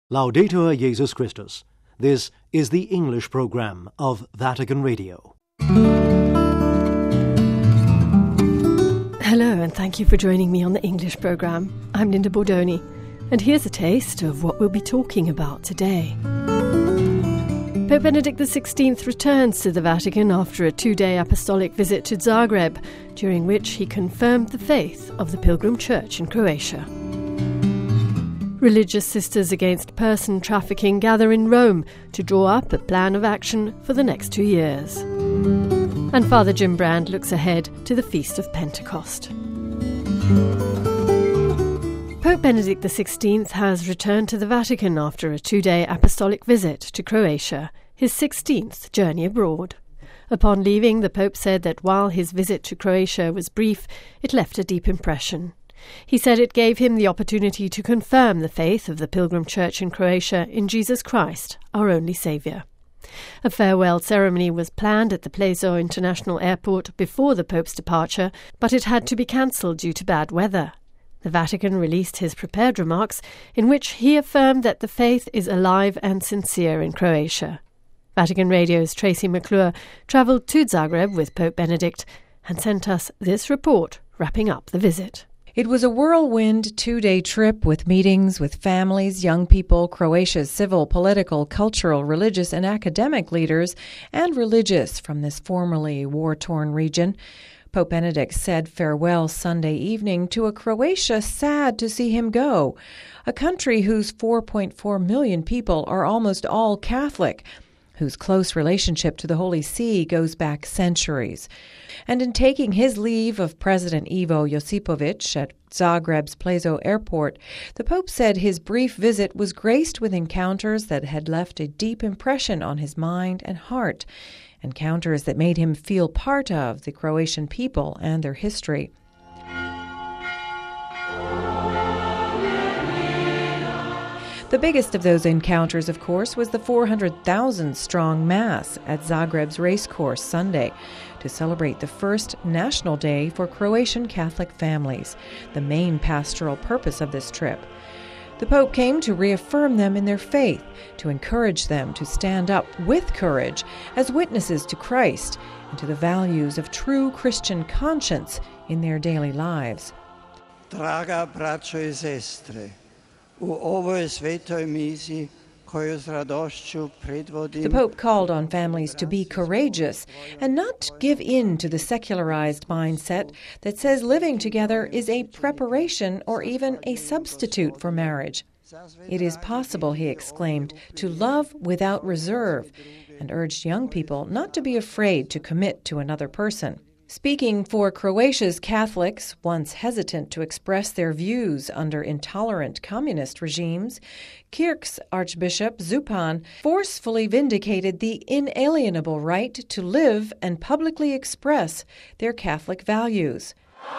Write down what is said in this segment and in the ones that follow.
Laudetur Jesus Christus. This is the English program of Vatican Radio. Hello, and thank you for joining me on the English program. I'm Linda Bordoni, and here's a taste of what we'll be talking about today. Pope Benedict XVI returns to the Vatican after a 2-day apostolic visit to Zagreb, during which he confirmed the faith of the Pilgrim Church in Croatia. Religious Sisters Against Person Trafficking gather in Rome to draw up a plan of action for the next 2 years. And Father Jim Brand looks ahead to the Feast of Pentecost. Pope Benedict XVI has returned to the Vatican after a 2-day apostolic visit to Croatia, his 16th journey abroad. Upon leaving, the Pope said that while his visit to Croatia was brief, it left a deep impression. He said it gave him the opportunity to confirm the faith of the Pilgrim Church in Croatia in Jesus Christ, our only Saviour. A farewell ceremony was planned at the Plzeň International Airport before the Pope's departure, but it had to be cancelled due to bad weather. The Vatican released his prepared remarks, in which he affirmed that the faith is alive and sincere in Croatia. Vatican Radio's Tracy McClure travelled to Zagreb with Pope Benedict and sent us this report wrapping up the visit. It was a whirlwind 2-day trip with meetings with families, young people, Croatia's civil, political, cultural, religious, and academic leaders, and religious from this formerly war-torn region. Pope Benedict said farewell Sunday evening to a Croatia sad to see him go, a country whose 4.4 million people are almost all Catholic, whose close relationship to the Holy See goes back centuries. And in taking his leave of President Ivo Josipovic at Zagreb's Plzeň Airport, the Pope said his brief visit was graced with encounters that had left a deep impression on his mind and heart, encounters that made him feel part of the Croatian people and their history. The biggest of those encounters, of course, was the 400,000-strong Mass at Zagreb's racecourse Sunday to celebrate the first national day for Croatian Catholic families, the main pastoral purpose of this trip. The Pope came to reaffirm them in their faith, to encourage them to stand up with courage as witnesses to Christ and to the values of true Christian conscience in their daily lives. Draga braćo I sestre, u ovoj svetoj misiji koju s radošću predvodim. The Pope called on families to be courageous and not give in to the secularized mindset that says living together is a preparation or even a substitute for marriage. It is possible, he exclaimed, to love without reserve, and urged young people not to be afraid to commit to another person. Speaking for Croatia's Catholics, once hesitant to express their views under intolerant communist regimes, Kirk's Archbishop Zupan forcefully vindicated the inalienable right to live and publicly express their Catholic values.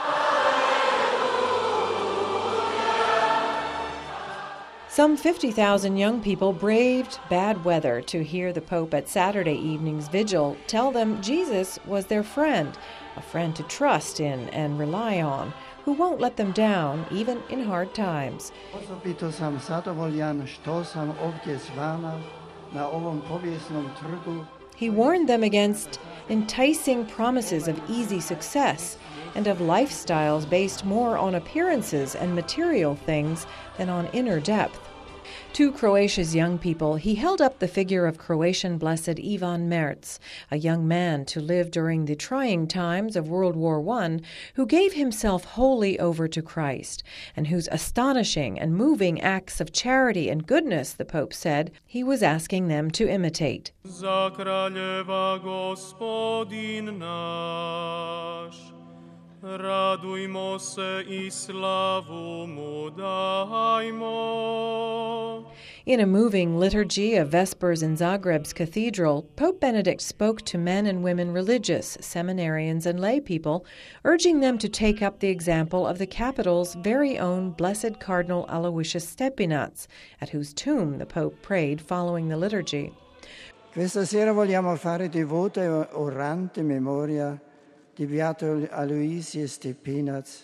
Some 50,000 young people braved bad weather to hear the Pope at Saturday evening's vigil tell them Jesus was their friend, a friend to trust in and rely on, who won't let them down even in hard times. Osobito sam zadovoljan što sam ovdje s vama na ovom povijesnom trgu. He warned them against enticing promises of easy success and of lifestyles based more on appearances and material things than on inner depth. To Croatia's young people, he held up the figure of Croatian Blessed Ivan Merz, a young man to live during the trying times of World War I, who gave himself wholly over to Christ, and whose astonishing and moving acts of charity and goodness, the Pope said, he was asking them to imitate. Za kraljeva Gospodin naš, radujmo se I slavu mu dajmo. In a moving liturgy of Vespers in Zagreb's cathedral, Pope Benedict spoke to men and women religious, seminarians and lay people, urging them to take up the example of the capital's very own Blessed Cardinal Aloysius Stepinac, at whose tomb the Pope prayed following the liturgy. Questa sera vogliamo fare devota e orante memoria di Beato Aloysius Stepinac,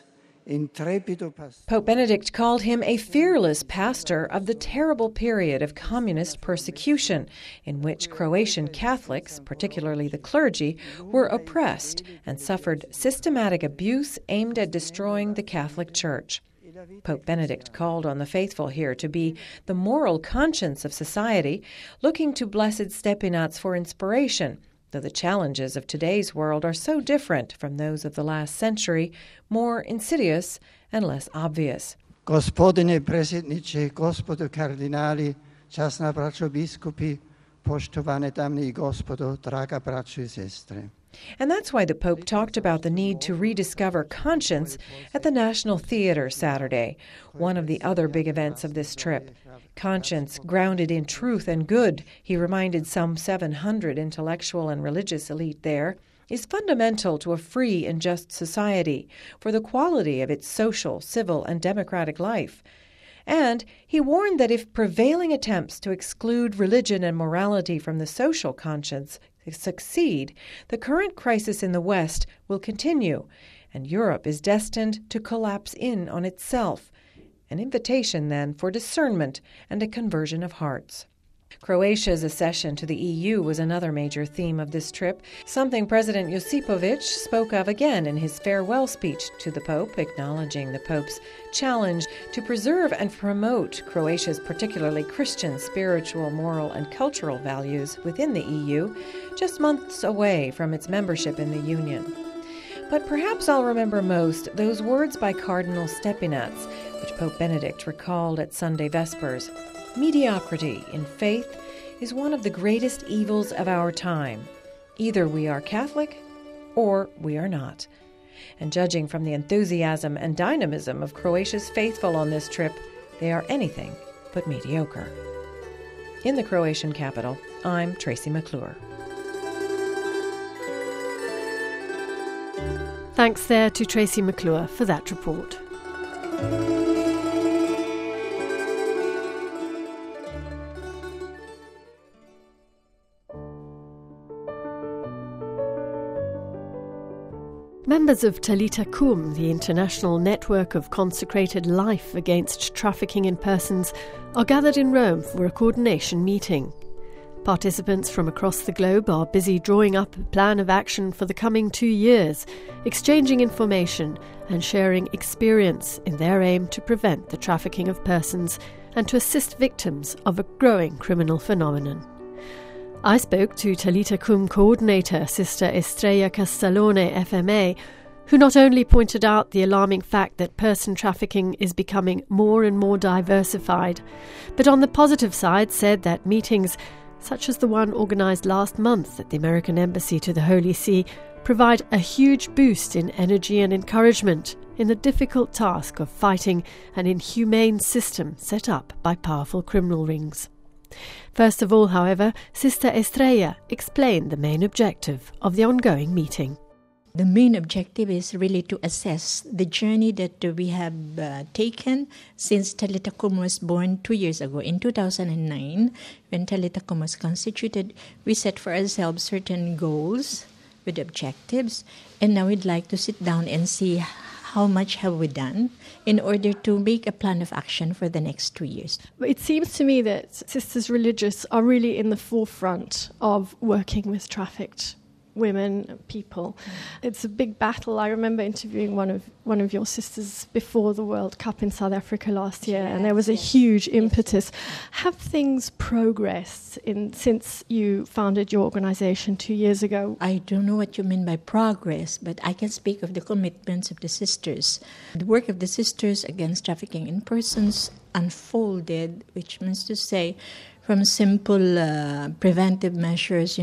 intrepido pastor. Pope Benedict called him a fearless pastor of the terrible period of communist persecution in which Croatian Catholics, particularly the clergy, were oppressed and suffered systematic abuse aimed at destroying the Catholic Church. Pope Benedict called on the faithful here to be the moral conscience of society, looking to Blessed Stepinac for inspiration, though the challenges of today's world are so different from those of the last century, more insidious and less obvious. Gospodine predsjedniče, gospodo kardinali, časna braćo biskupi, poštovane dame I gospodo, draga braćo I sestre. And that's why the Pope talked about the need to rediscover conscience at the National Theatre Saturday, one of the other big events of this trip. Conscience grounded in truth and good, he reminded some 700 intellectual and religious elite there, is fundamental to a free and just society, for the quality of its social, civil, and democratic life. And he warned that if prevailing attempts to exclude religion and morality from the social conscience succeed, the current crisis in the West will continue, and Europe is destined to collapse in on itself. An invitation, then, for discernment and a conversion of hearts. Croatia's accession to the EU was another major theme of this trip, something President Josipovic spoke of again in his farewell speech to the Pope, acknowledging the Pope's challenge to preserve and promote Croatia's particularly Christian, spiritual, moral, and cultural values within the EU, just months away from its membership in the Union. But perhaps I'll remember most those words by Cardinal Stepinac, which Pope Benedict recalled at Sunday Vespers. Mediocrity in faith is one of the greatest evils of our time. Either we are Catholic or we are not. And judging from the enthusiasm and dynamism of Croatia's faithful on this trip, they are anything but mediocre. In the Croatian capital, I'm Tracy McClure. Thanks there to Tracy McClure for that report. Members of Talita Kum, the international network of consecrated life against trafficking in persons, are gathered in Rome for a coordination meeting. Participants from across the globe are busy drawing up a plan of action for the coming 2 years, exchanging information and sharing experience in their aim to prevent the trafficking of persons and to assist victims of a growing criminal phenomenon. I spoke to Talita Kum coordinator Sister Estrella Castellone, FMA, who not only pointed out the alarming fact that person trafficking is becoming more and more diversified, but on the positive side said that meetings, such as the one organised last month at the American Embassy to the Holy See, provide a huge boost in energy and encouragement in the difficult task of fighting an inhumane system set up by powerful criminal rings. First of all, however, Sister Estrella explained the main objective of the ongoing meeting. The main objective is really to assess the journey that we have taken since Talita Kum was born 2 years ago. In 2009, when Talita Kum was constituted, we set for ourselves certain goals with objectives, and now we'd like to sit down and see how much have we done in order to make a plan of action for the next 2 years. It seems to me that Sisters Religious are really in the forefront of working with trafficked women, people. It's a big battle. I remember interviewing one of your sisters before the World Cup in South Africa last year, and there was a huge impetus. Have things progressed since you founded your organisation 2 years ago? I don't know what you mean by progress, but I can speak of the commitments of the sisters. The work of the sisters against trafficking in persons unfolded, which means to say, from simple preventive measures,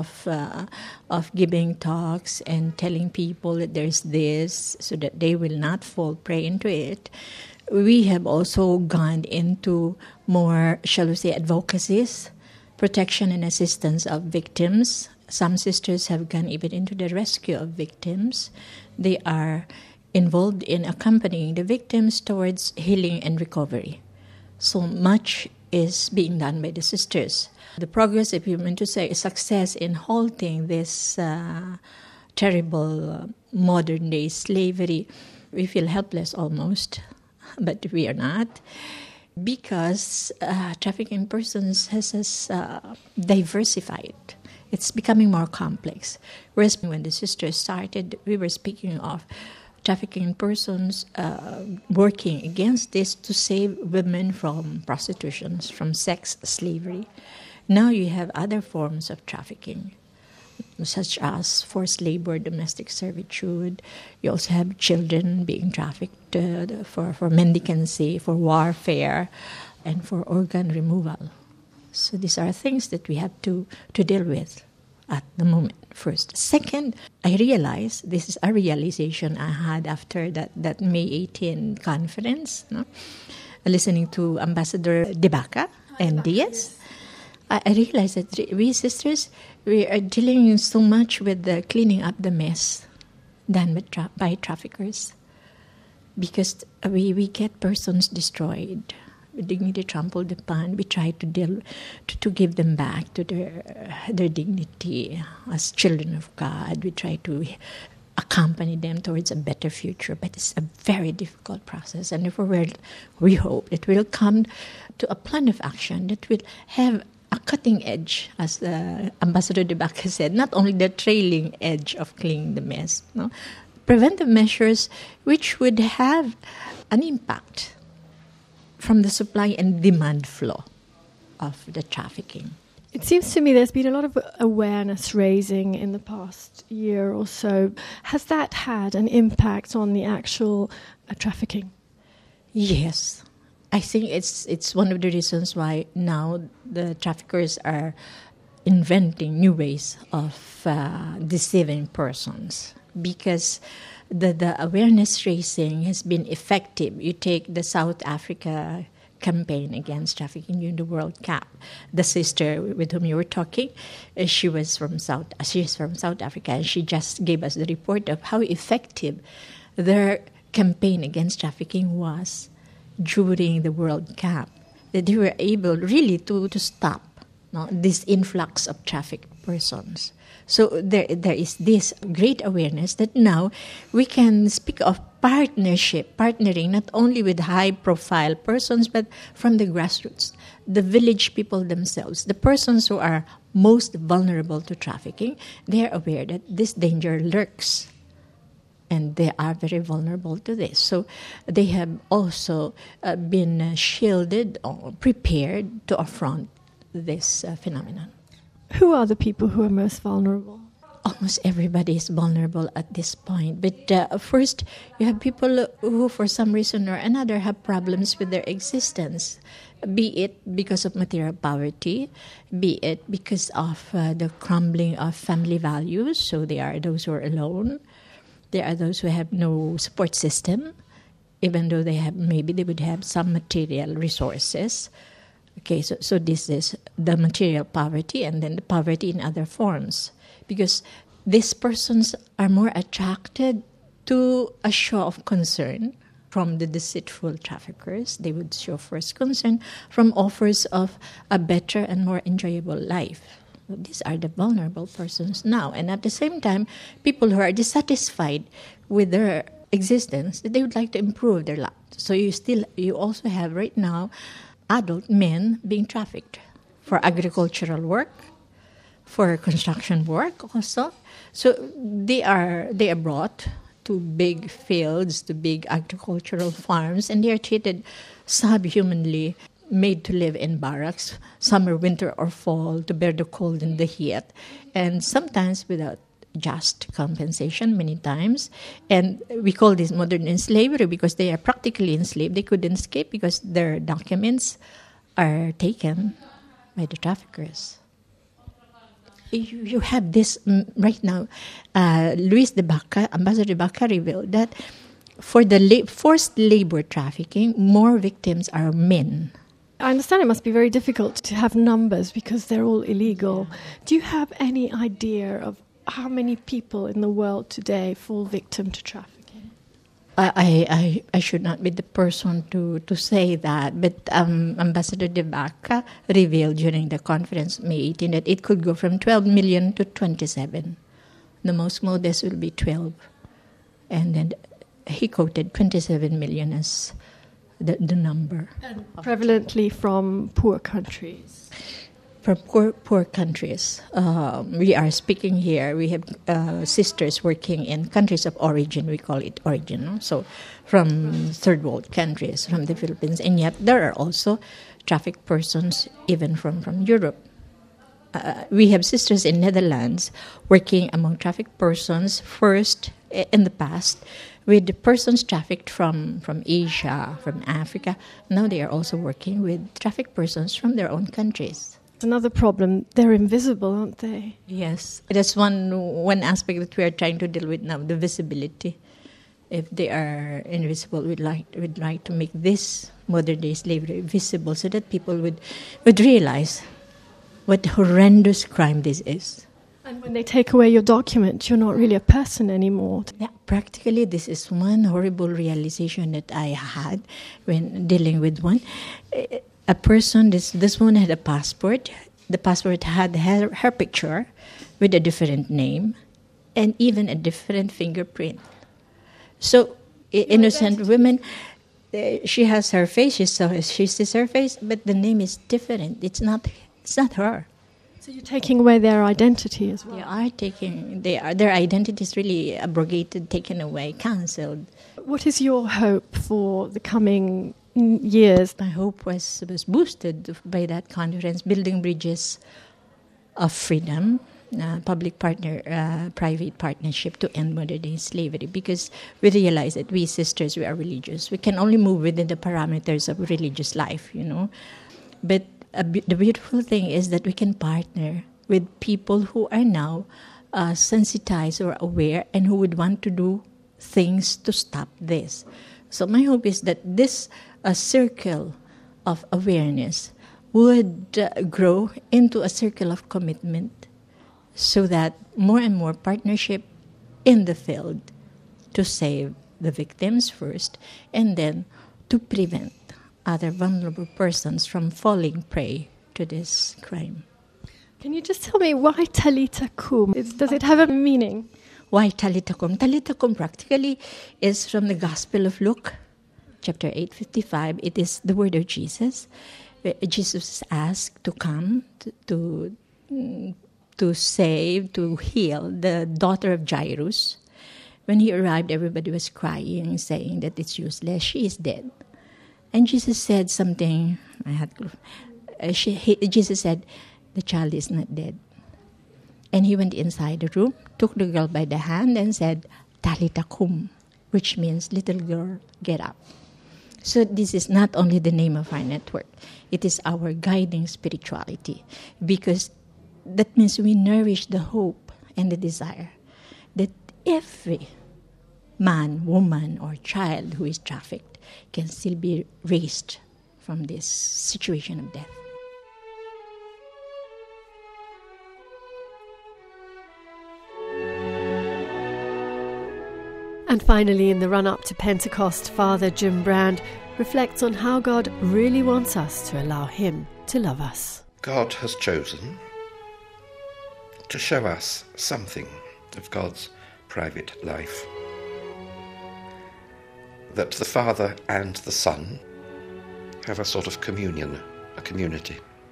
of giving talks and telling people that there's this so that they will not fall prey into it. We have also gone into more, shall we say, advocacies, protection and assistance of victims. Some sisters have gone even into the rescue of victims. They are involved in accompanying the victims towards healing and recovery. So much is being done by the sisters. The progress, if you mean to say, success in halting this terrible modern-day slavery we feel helpless almost, but we are not, because trafficking in persons has diversified. It's becoming more complex. Whereas when the sisters started, we were speaking of trafficking in persons, working against this to save women from prostitution, from sex slavery. Now you have other forms of trafficking, such as forced labor, domestic servitude. You also have children being trafficked for mendicancy, for warfare, and for organ removal. So these are things that we have to deal with at the moment, first. Second, I realized, this is a realization I had after that May 18 conference, listening to Ambassador De Baca and Diaz. I realized that we sisters, we are dealing so much with the cleaning up the mess done by traffickers, because we get persons destroyed, dignity trampled upon. We try to deal to give them back to their dignity as children of God. We try to accompany them towards a better future, but it's a very difficult process, and therefore we hope it will come to a plan of action that will have a cutting edge, as the Ambassador De Baca said, not only the trailing edge of cleaning the mess, preventive measures which would have an impact from the supply and demand flow of the trafficking. It seems to me there's been a lot of awareness raising in the past year or so. Has that had an impact on the actual trafficking? Yes. I think it's one of the reasons why now the traffickers are inventing new ways of deceiving persons, because the awareness raising has been effective. You take the South Africa campaign against trafficking during the World Cup. The sister with whom you were talking, she is from South Africa, and she just gave us the report of how effective their campaign against trafficking was during the World Cup, that they were able really to stop this influx of trafficked persons. So there is this great awareness that now we can speak of partnering not only with high-profile persons, but from the grassroots, the village people themselves, the persons who are most vulnerable to trafficking. They are aware that this danger lurks, and they are very vulnerable to this. So they have also been shielded or prepared to affront this phenomenon. Who are the people who are most vulnerable? Almost everybody is vulnerable at this point. But first, you have people who, for some reason or another, have problems with their existence, be it because of material poverty, be it because of the crumbling of family values. So they are those who are alone. There are those who have no support system, even though they would have some material resources. Okay, so this is the material poverty, and then the poverty in other forms, because these persons are more attracted to a show of concern from the deceitful traffickers. They would show first concern from offers of a better and more enjoyable life. These are the vulnerable persons now. And at the same time, people who are dissatisfied with their existence, they would like to improve their lives. So you also have right now adult men being trafficked for agricultural work, for construction work also. So they are brought to big fields, to big agricultural farms, and they are treated subhumanly, made to live in barracks, summer, winter, or fall, to bear the cold and the heat, and sometimes without just compensation many times. And we call this modern slavery because they are practically enslaved. They couldn't escape because their documents are taken by the traffickers. You have this right now. Luis De Baca, Ambassador De Baca, revealed that for the forced labor trafficking, more victims are men. I understand it must be very difficult to have numbers because they're all illegal. Do you have any idea of how many people in the world today fall victim to trafficking? I should not be the person to say that, but Ambassador De Baca revealed during the conference May 18 that it could go from 12 million to 27. The most modest will be 12. And then he quoted 27 million as the number. And prevalently from poor countries. From poor countries. We are speaking here, we have sisters working in countries of origin, we call it origin, no? So from third world countries, from the Philippines, and yet there are also trafficked persons even from Europe. We have sisters in Netherlands working among trafficked persons first in the past with the persons trafficked from Asia, from Africa. Now they are also working with trafficked persons from their own countries. Another problem, they're invisible, aren't they? Yes, that's one aspect that we are trying to deal with now, the visibility. If they are invisible, we'd like to make this modern-day slavery visible so that people would realize what horrendous crime this is. And when they take away your document, you're not really a person anymore. Yeah, practically, this is one horrible realization that I had when dealing with one. A person, this woman had a passport. The passport had her picture with a different name and even a different fingerprint. So, innocent women, she has her face, she sees her face, but the name is different. It's not her. So you're taking away their identity as well. Their identity is really abrogated, taken away, cancelled. What is your hope for the coming years? My hope was boosted by that conference, building bridges of freedom, public-private partnership to end modern-day slavery, because we realize that we sisters, we are religious. We can only move within the parameters of religious life, But the beautiful thing is that we can partner with people who are now sensitized or aware and who would want to do things to stop this. So my hope is that this circle of awareness would grow into a circle of commitment so that more and more partnership in the field to save the victims first and then to prevent other vulnerable persons from falling prey to this crime. Can you just tell me why Talitha Kum? Does it have a meaning? Why Talitha Kum? Talitha Kum practically is from the Gospel of Luke, chapter 8:55. It is the word of Jesus. Jesus is asked to come to save, to heal the daughter of Jairus. When he arrived, everybody was crying, saying that it's useless, she is dead. And Jesus said something, Jesus said, the child is not dead. And he went inside the room, took the girl by the hand and said, Talitha Kum, which means, little girl, get up. So this is not only the name of our network, it is our guiding spirituality, because that means we nourish the hope and the desire that every man, woman, or child who is trafficked can still be raised from this situation of death. And finally, in the run-up to Pentecost, Father Jim Brand reflects on how God really wants us to allow Him to love us. God has chosen to show us something of God's private life. That the Father and the Son have a sort of communion, a community.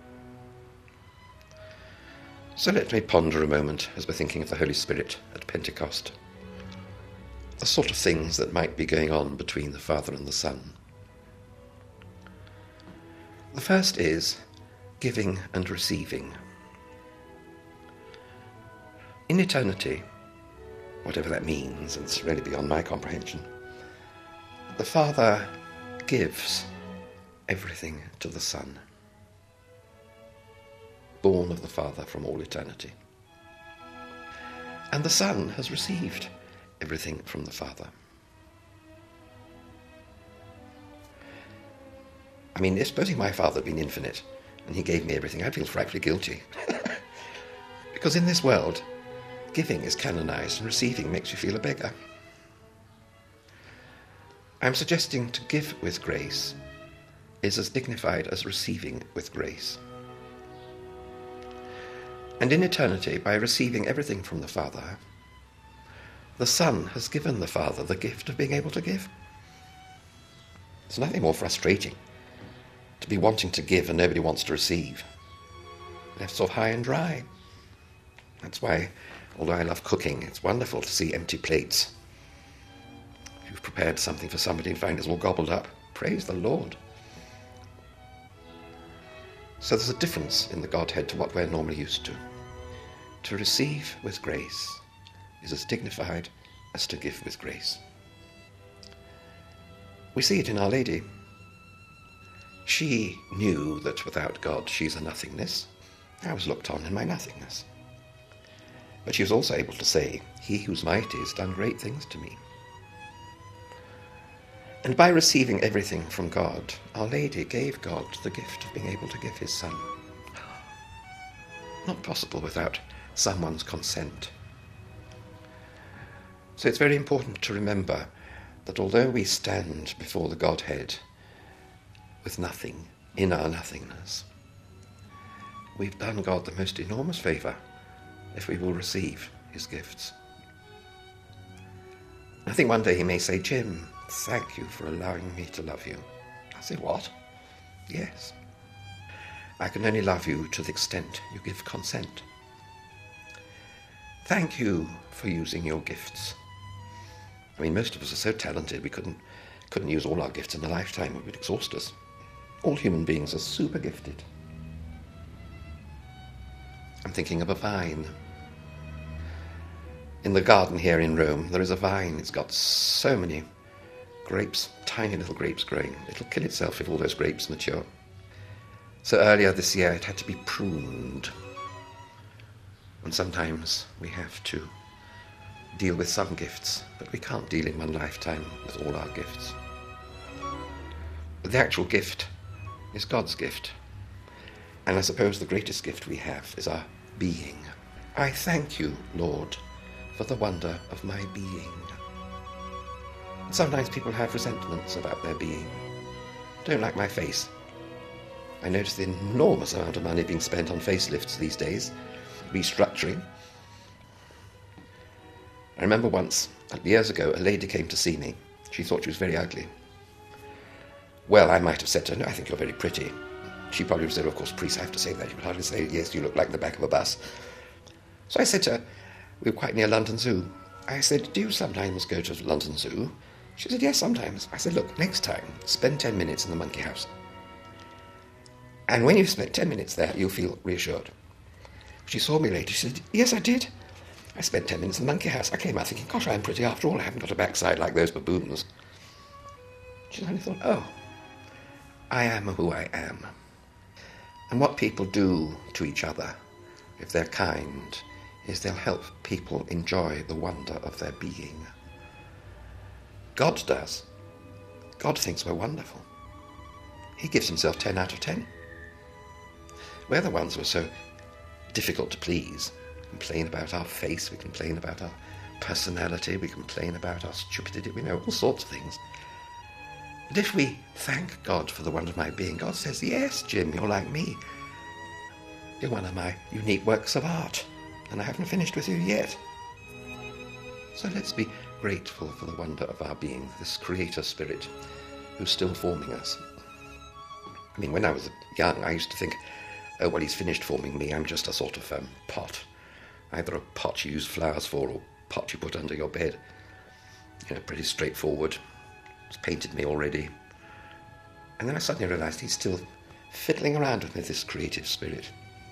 So let me ponder a moment as we're thinking of the Holy Spirit at Pentecost. The sort of things that might be going on between the Father and the Son. The first is giving and receiving. In eternity, whatever that means, it's really beyond my comprehension, the Father gives everything to the Son, born of the Father from all eternity. And the Son has received everything from the Father. I mean, supposing my Father had been infinite and he gave me everything, I'd feel frightfully guilty. Because in this world, giving is canonized and receiving makes you feel a beggar. I'm suggesting to give with grace is as dignified as receiving with grace. And in eternity, by receiving everything from the Father, The Son has given the Father the gift of being able to give. There's nothing more frustrating to be wanting to give and nobody wants to receive. Left sort of high and dry. That's why, although I love cooking, it's wonderful to see empty plates. If you've prepared something for somebody and find it's all gobbled up, praise the Lord. So there's a difference in the Godhead to what we're normally used to. To receive with grace is as dignified as to give with grace. We see it in Our Lady. She knew that without God she's a nothingness. I was looked on in my nothingness. But she was also able to say, He who's mighty has done great things to me. And by receiving everything from God, Our Lady gave God the gift of being able to give his Son. Not possible without someone's consent. So it's very important to remember that although we stand before the Godhead with nothing, in our nothingness, we've done God the most enormous favour if we will receive his gifts. I think one day he may say, Jim, thank you for allowing me to love you. I say, what? Yes. I can only love you to the extent you give consent. Thank you for using your gifts. I mean, most of us are so talented we couldn't use all our gifts in a lifetime. It would exhaust us. All human beings are super gifted. I'm thinking of a vine. In the garden here in Rome, there is a vine. It's got so many grapes, tiny little grapes growing. It'll kill itself if all those grapes mature. So earlier this year it had to be pruned. And sometimes we have to deal with some gifts, but we can't deal in one lifetime with all our gifts. But the actual gift is God's gift. And I suppose the greatest gift we have is our being. I thank you, Lord, for the wonder of my being. Sometimes people have resentments about their being. Don't like my face. I notice the enormous amount of money being spent on facelifts these days, restructuring. I remember once, years ago, a lady came to see me. She thought she was very ugly. Well, I might have said to her, no, I think you're very pretty. She probably would have said, of course, priest, I have to say that. She would hardly say, yes, you look like the back of a bus. So I said to her, we were quite near London Zoo. I said, do you sometimes go to London Zoo? She said, yes, sometimes. I said, look, next time, spend 10 minutes in the monkey house. And when you've spent 10 minutes there, you'll feel reassured. She saw me later. She said, yes, I did. I spent 10 minutes in the monkey house. I came out thinking, gosh, I'm pretty after all. I haven't got a backside like those baboons. She suddenly thought, oh, I am who I am. And what people do to each other, if they're kind, is they'll help people enjoy the wonder of their being. God does. God thinks we're wonderful. He gives himself 10 out of 10. We're the ones who are so difficult to please. We complain about our face, we complain about our personality, we complain about our stupidity, we know all sorts of things. But if we thank God for the wonder of my being, God says, yes, Jim, you're like me. You're one of my unique works of art, and I haven't finished with you yet. So let's be grateful for the wonder of our being, this creator spirit who's still forming us. I mean, when I was young, I used to think, oh, well, he's finished forming me. I'm just a sort of pot. Either a pot you use flowers for or a pot you put under your bed. You know, pretty straightforward. It's painted me already. And then I suddenly realised he's still fiddling around with me, this creative spirit.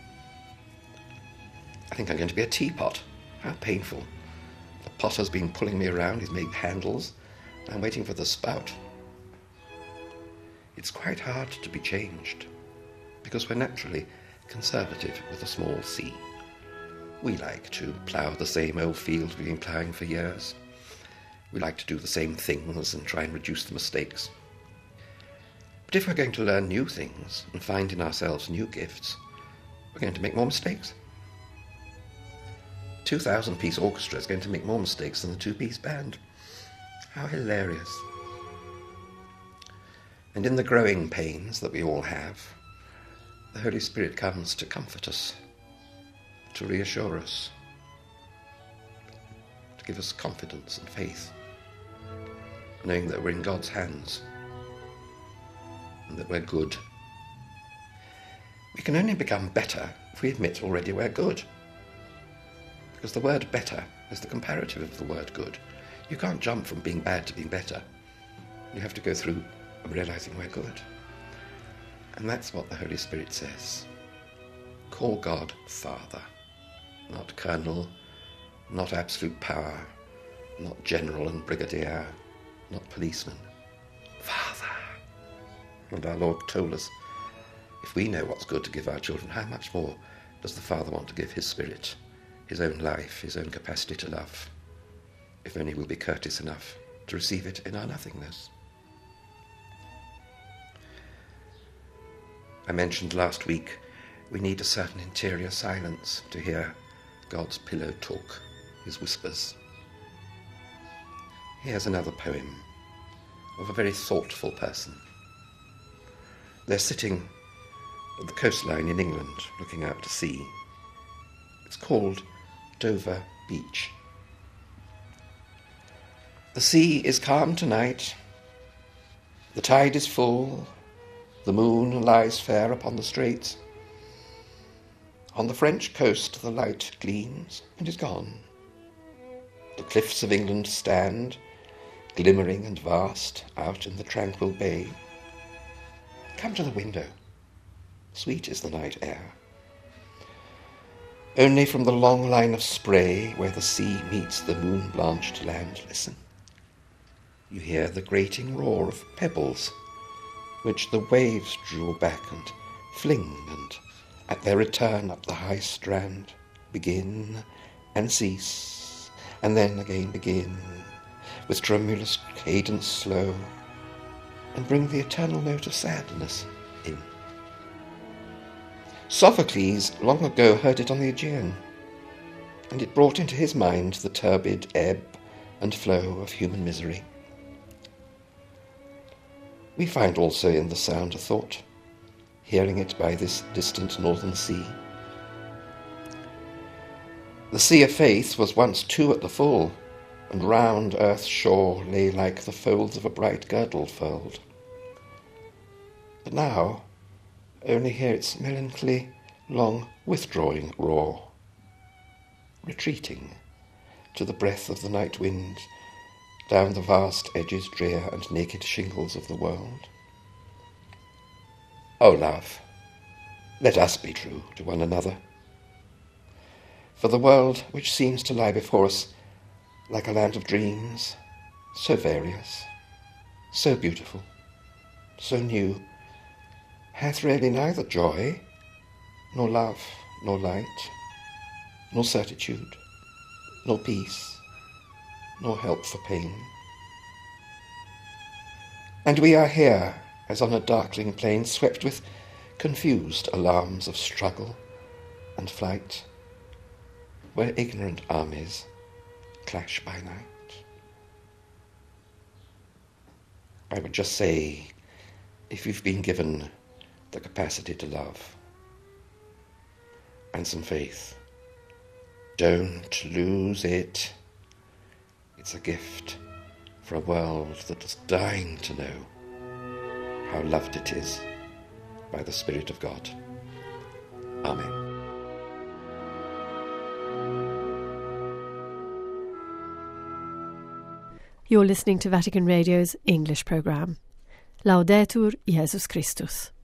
I think I'm going to be a teapot. How painful. The potter's been pulling me around. He's made handles. I'm waiting for the spout. It's quite hard to be changed, because we're naturally conservative with a small c. We like to plough the same old fields we've been ploughing for years. We like to do the same things and try and reduce the mistakes. But if we're going to learn new things and find in ourselves new gifts, we're going to make more mistakes. 2,000-piece orchestra is going to make more mistakes than a 2-piece band. How hilarious. And in the growing pains that we all have, the Holy Spirit comes to comfort us, to reassure us, to give us confidence and faith, knowing that we're in God's hands and that we're good. We can only become better if we admit already we're good, because the word better is the comparative of the word good. You can't jump from being bad to being better. You have to go through realizing we're good. And that's what the Holy Spirit says. Call God Father, not Colonel, not absolute power, not general and brigadier, not policeman. Father. And our Lord told us, if we know what's good to give our children, how much more does the Father want to give his Spirit, his own life, his own capacity to love, if only we'll be courteous enough to receive it in our nothingness. I mentioned last week we need a certain interior silence to hear God's pillow talk, his whispers. Here's another poem of a very thoughtful person. They're sitting at the coastline in England, looking out to sea. It's called Dover Beach. The sea is calm tonight. The tide is full. The moon lies fair upon the straits. On the French coast the light gleams and is gone. The cliffs of England stand, glimmering and vast, out in the tranquil bay. Come to the window. Sweet is the night air. Only from the long line of spray where the sea meets the moon-blanched land, listen. You hear the grating roar of pebbles, which the waves draw back and fling, and at their return up the high strand begin and cease, and then again begin, with tremulous cadence slow, and bring the eternal note of sadness in. Sophocles long ago heard it on the Aegean, and it brought into his mind the turbid ebb and flow of human misery. We find also in the sound a thought, hearing it by this distant northern sea. The sea of faith was once two at the full, and round earth's shore lay like the folds of a bright girdle furled. But now only hear its melancholy, long withdrawing roar, retreating to the breath of the night wind, down the vast edges drear and naked shingles of the world. O love, let us be true to one another. For the world which seems to lie before us like a land of dreams, so various, so beautiful, so new, hath really neither joy, nor love, nor light, nor certitude, nor peace, nor help for pain. And we are here, as on a darkling plain, swept with confused alarms of struggle and flight, where ignorant armies clash by night. I would just say, if you've been given the capacity to love and some faith, don't lose it. It's a gift for a world that is dying to know how loved it is by the Spirit of God. Amen. You're listening to Vatican Radio's English programme. Laudetur Jesus Christus.